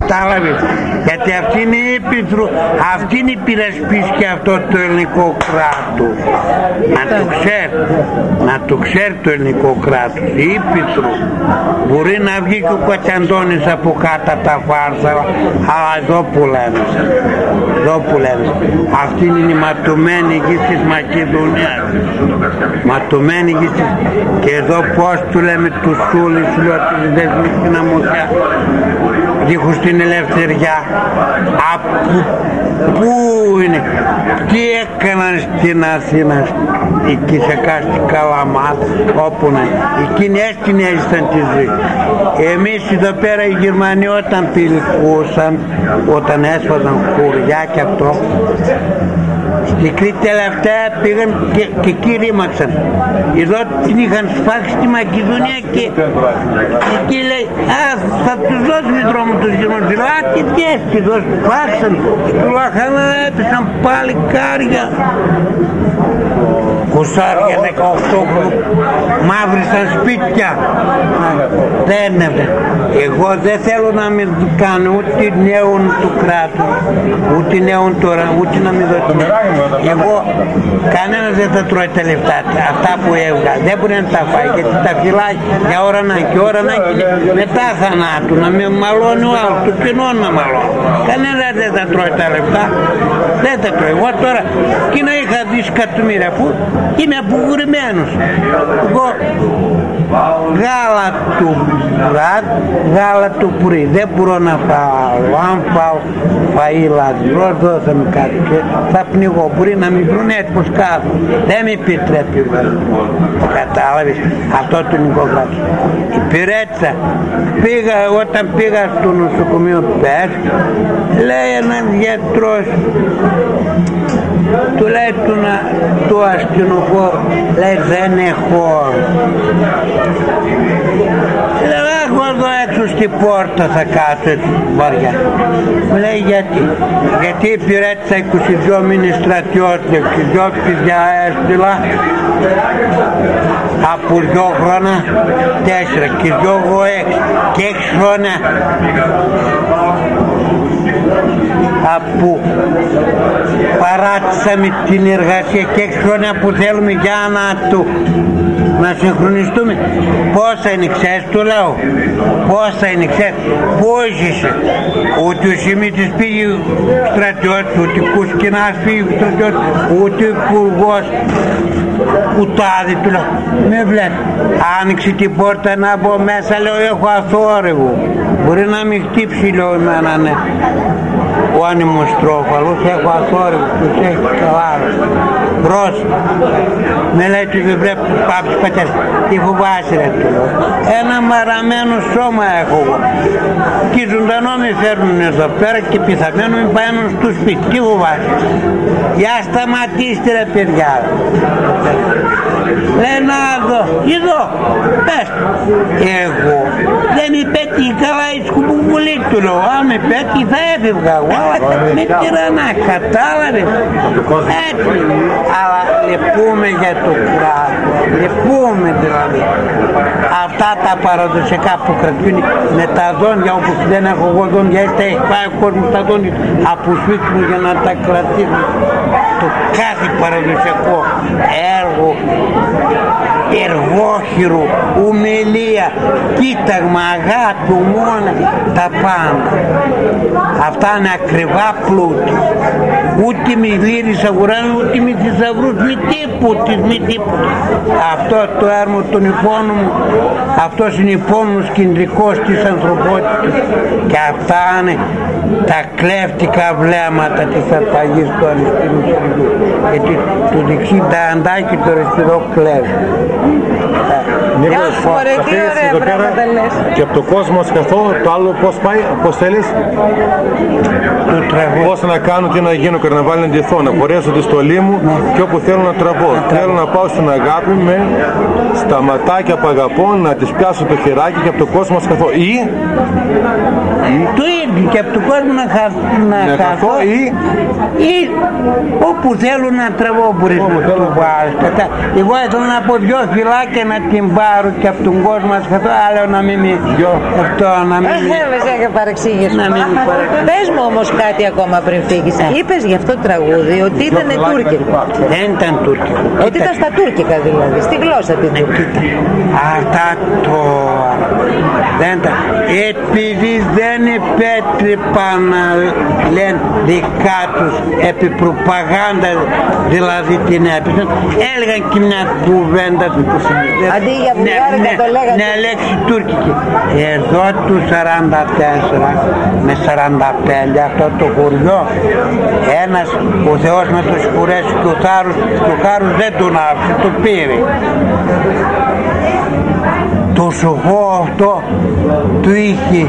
Κατάλαβες, γιατί αυτή είναι η Ήπειρο, αυτή είναι η πειρασπίσκη αυτό το ελληνικό κράτος. Να το ξέρει το ελληνικό κράτος. Η Ήπειρο μπορεί να βγει και ο Κοτσαντώνης από κάτω τα φάρσα, αλλά εδώ που λέμε. Αυτή είναι η ματωμένη γη της Μακεδονίας. Ματωμένη γη της. Και εδώ πώς του λέμε τους σούλες, σου λέω ότι δεν βρίσκει στην αμμουδιά. Δίχως την ελευθεριά. Πού είναι, τι έκαναν στην Αθήνα, εκεί σε κάστη Καλαμάτ, όπου να είναι. Εκείνοι έτσι έζησαν τη ζωή. Εμείς εδώ πέρα οι Γερμανοί όταν πηλικούσαν, όταν έσφαζαν χωριά και αυτό, στην Κρήτη τελευταία πήγαν και εκεί ρήμαξαν. Εδώ την είχαν σφάξει στη Μακεδονία και εκεί λέει, θα τους δώσουμε δρόμο τους Γερμανούς. Τι έτσι τους σφάξαν, του λαχανά έπεσαν πάλι κάρια. Κουσάρια 18 μαύρισαν σπίτια. Δεν είναι. Εγώ δεν θέλω να μην κάνω ούτε νέων του κράτους, ούτε νέων τώρα, ούτε να μην δω. Εγώ κανένας δεν θα τρώει τα λεφτά, αυτά που έβγα. Δεν μπορεί να τα φάει γιατί τα φυλάει για ώρα να και ώρα να και μετά θανάτου, να με μαλώνει ο άλλος, το κοινό να μαλώνει. Κανένας δεν θα τρώει τα λεφτά, δεν τα τρώει. Εγώ τώρα και να είχα δισεκατομμύρια που είμαι απογουρημένος. Εγώ γάλα του βράδυ, γάλα του πρωί. Δεν μπορώ να φάω. Αν φάω φαΐ λαδρό, δώσα με κάτι και θα πνιγώ. Μπορεί να μην βρουν έτοιμος κάτω. Δεν με επιτρέπει. Κατάλαβες αυτό το νοικοκράτος. Υπηρέτησα. Όταν πήγα στο νοσοκομείο πες, λέει ένας γιατρός, του λέει του αστυνοφόρου, λέει δεν έχω. Λέω εγώ εδώ έξω στην πόρτα θα κάτσω έτσι βαριά. Μου λέει γιατί υπηρέτησα 22 μήνες στρατιώτες και 2 παιδιά έστειλα από 2 χρόνια 4 και 2 εγώ 6 και 6 χρόνια που παράτησαμε την εργασία και 6 χρόνια που θέλουμε για να συγχρονιστούμε. Πόσα είναι ξέρεις, του λέω, πόσα είναι ξέρεις, πώς είσαι. Ούτε ο Σιμίτης πήγε στρατιώτης, ούτε ο Κουσκινάς πήγε στρατιώτης, ούτε ο υπουργός κουτάδι, του λέω. Με βλέπει, άνοιξε την πόρτα να μπω μέσα, λέω έχω αθόρυβο. Μπορεί να μην χτύψει, λέω εμένα, ναι. Ο ανεμοστρόφαλος, έχω αθόρυβο, τους έχει καλά. Μπρος, με λέει του βιβλίου πάπης πατέρας, τι φοβάσαι ρε, του λέω. Ένα μαραμένο σώμα έχω εγώ. Και ζωντανό με φέρνουν εδώ πέρα και πιθαμένο με παίρνουν στο σπίτι. Τι φοβάσαι. Για σταματήστε ρε παιδιά. Λέει να δω, εδώ, πες. Εγώ δεν με πέτει καλά η σκουμπουβουλή, του λέω. Αν με πέτει θα έφευγα εγώ, αλλά με τυραννά, κατάλαβες. Έτσι. Αλλά λυπούμε για το κράτος, λυπούμε δηλαδή. Αυτά τα παραδοσιακά που κρατούν με τα δόντια, όπως δεν έχω εγώ δόντια, έτσι έχει πάει ο κόσμος τα δόντια από σπίτι μου για να τα κρατήσουν. Το κάθε παραδοσιακό έργο, εργόχειρο, ομιλία, κοίταγμα, αγάπη, μόνα, τα πάντα. Αυτά είναι ακριβά πλούτη. Ούτε με λύρης αγοράνε, ούτε με θησαυρούς, με τίποτε. Αυτό το έργο των υπόνων μου, αυτός είναι υπόνος κεντρικός της ανθρωπότητας και αυτά είναι τα κλέφτικα βλέμματα της αρπαγής του αριστερού στρατού. Γιατί το δεξί ταντάκι το αριστερό κλέβει. Και από το κόσμο καθόλου, το άλλο πώς πάει, πώς θέλεις. Πώς να κάνω, τι να γίνω, καρναβάλι να ντυθώ, να φορέσω τη στολή μου και όπου θέλω να τραβώ. Θέλω να πάω στην αγάπη με στα ματάκια που αγαπώ, να τις πιάσω το χεράκι και από το κόσμο να σκαθώ. Ή το ίδιο και από τον κόσμο να χαθώ ή όπου θέλω να τραβώ μπορείς να το βάλεις. Εγώ ήθελα να πω δυο φυλάκια να την πάρω και από τον κόσμο να χαθώ, άλλο να μην με αυτό, να μην με παρεξήγηση. Πες μου όμως κάτι ακόμα πριν φύγεις. Είπες για αυτό το τραγούδι ότι ήταν τουρκικό. Δεν ήταν τουρκικό. Ότι ήταν στα τουρκικά δηλαδή, στη γλώσσα την τουρκική. Αυτά τώρα δεν τα... Επειδή δεν επέτρεπαν να λένε δικά τους επί προπαγάνδα, δηλαδή την έπαιζαν, έλεγαν και μια κουβέντα αντί για βουλγάρικα το λέγανε. Ναι, λέξη τουρκική. Εδώ του 44 με 45 αυτό το χωριό, ένας ο Θεός να το συγχωρέσει και ο Θάρους δεν τον άφησε, το πήρε. Το σοχό αυτό του είχε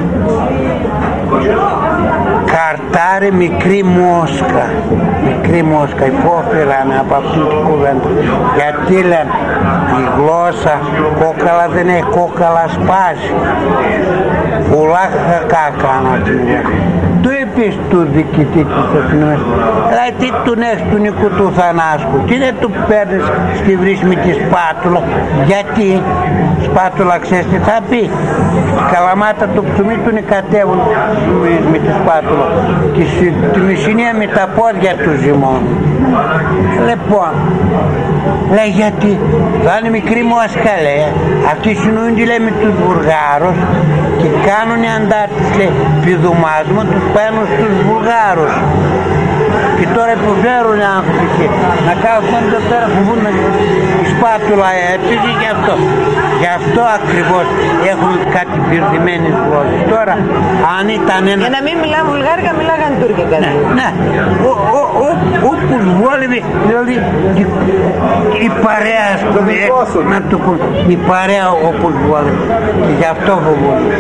καρτάρει μικρή μόσκα, υπόφερανε από αυτήν την κουβέντα, γιατί λένε η γλώσσα κόκαλα δεν έχει, κόκαλα σπάσει, πολλά κακά κάνα την γλώσσα. Του είπες του διοικητή της αστυνομίας, δηλαδή τι του έχεις του Νικού του Θανάσκου, τι δεν του παίρνεις στη βρύση με τη σπάτουλα, γιατί σπάτουλα ξέρεις τι θα πει, η καλαμάτα του ψωμί του νικατεύουν με τη σπάτουλα και τη μισηνία με τα πόδια του ζυμώνουν. Λοιπόν, λέει γιατί θα είναι μικρή μόσκα, λέει, αυτοί συνοούνται λέει με τους Βουλγάρους και κάνουν οι αντάρτες, λέει, πηδουμάσμα, τους παίρνουν στους Βουλγάρους και τώρα υποφέρουν οι άνθρωποι να κάνουν εδώ πέρα που βγουν η σπάτουλα έτσι και γι' αυτό ακριβώς έχουν κάτι πυρδημένες γλώσσες. Τώρα αν ήταν ένα... Για να μην μιλάνε βουλγάρικα μιλάγανε τουρκικά. Ναι, όπως βόλευε, δηλαδή η παρέα, να το πω, η παρέα όπως βόλευε και γι' αυτό φοβούνται.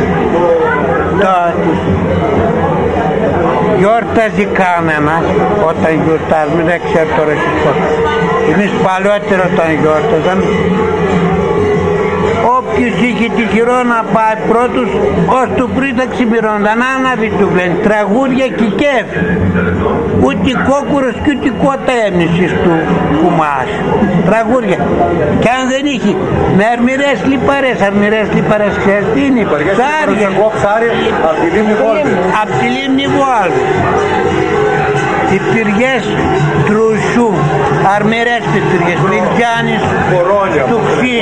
Γιόρταζε κανένας όταν γιορτάζουμε, δεν ξέρω τώρα εσείς. Εμείς παλιότερο όταν γιόρταζαν, όποιος είχε τυχερό να πάει πρώτος, ως του πριν θα ξημερώνονταν, άναβη του λένε, τραγούδια και κέφι. Ούτε κόκκουρος και ούτε κότα έμνησες του κουμάς. Τραγούδια. Κι αν δεν είχε, με αρμυρές λιπαρές, ξέρεις τι είναι, ψάρια. Απ' τη λίμνη Βόλβη. Οι πυριές τρουσού, αρμερές πυριές, Λιβιάννης, του Ξύ,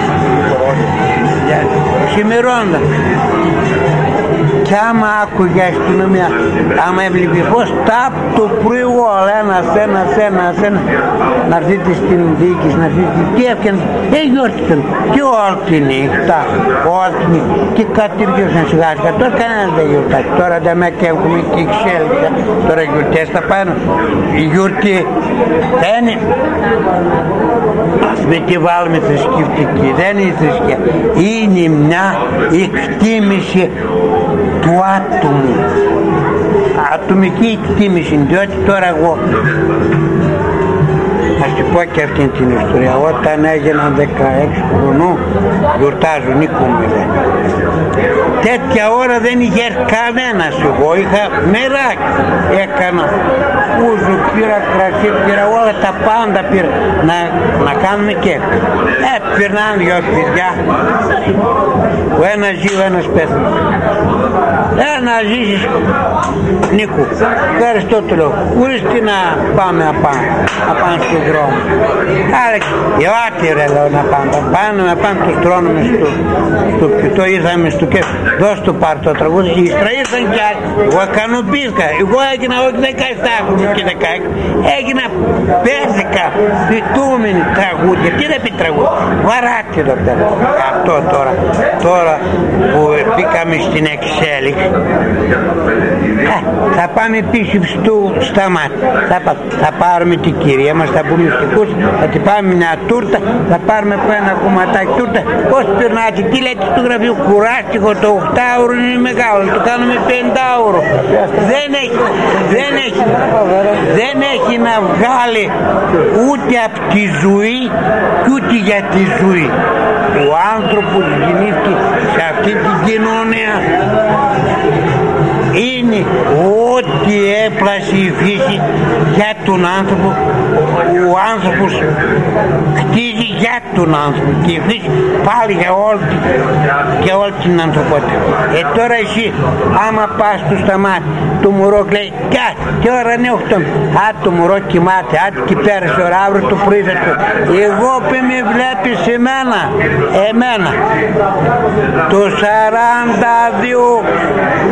ξημερώντα. Κι άμα άκουγε αστυνομία, άμα έβλεπε πως τάπ το πρωί όλα ένας, να έρθετε στην διοίκηση, να έρθετε, τι έφτιανε, γιόρτησαν και όλη τη νύχτα, και κατηριώσαν σιγά σιγά, τώρα κανένας δεν γιορτάζει, τώρα δεν με έχουμε και εξέλιξα, τώρα γιορτές θα πάνε, η γιορτή δεν είναι, ας με τη βάλουμε θρησκευτική, δεν είναι θρησκεία, είναι μια εκτίμηση του άτομου, ατομική εκτίμηση, διότι τώρα εγώ ας σου πω και αυτή την ιστορία, όταν έγιναν 16 χρονού γιορτάζουν νίκομαι, τέτοια ώρα δεν είχε κανένας, εγώ είχα μεράκι, έκανα ούζο, πήρα κρασί, πήρα όλα τα πάντα, πήρα να κάνουμε κέφι. Πήρναν δυο παιδιά, ο ένας ζει, ο ένας πέθανε. Να ζήσεις Νίκο, ευχαριστώ το λέω, ορίστε να πάμε απάνω στον δρόμο. Άρα ελάτε ρε λέω να πάμε το στρώνουμε στο πιωτό, ήρθαμε στο κέφι, δώσ' το πάρ' το τραγούδι, ύστερα ήρθαν κι άλλοι, εγώ ικανοποιήθηκα, εγώ έγινα όχι 17 χρόνια και 16, έγινα 11 πιτούμενοι τραγούδια, τι δεν πει τραγούδια, βαράτε εδώ πέρα. Αυτό τώρα που μπήκαμε στην εξέλιξη, θα πάμε πίσω στο σταμάτη, θα πάρουμε την κυρία μας, θα πούμε στους, θα την πάμε μια τούρτα, θα πάρουμε από ένα κομματάκι τούρτα, πώς περνάτε, τι λέτε στο γραφείο, κουράστικο, το 8 € είναι μεγάλο, το κάνουμε 5 €, δεν έχει να βγάλει ούτε από τη ζωή και ούτε για τη ζωή. Ο άνθρωπος γεννήθηκε σε αυτή την κοινωνία, είναι ό,τι έπλασε η φύση για τον άνθρωπο. Ο άνθρωπος χτίζει για τον άνθρωπο και η φύση πάλι για όλη την ανθρωπότητα. Τώρα εσύ άμα πας του σταμάτη, το μωρό λέει τι ώρα είναι 8, το μωρό κοιμάται, και πέρασε ώρα, αύριο το πρωί θα το. Εγώ που με βλέπεις εμένα το 42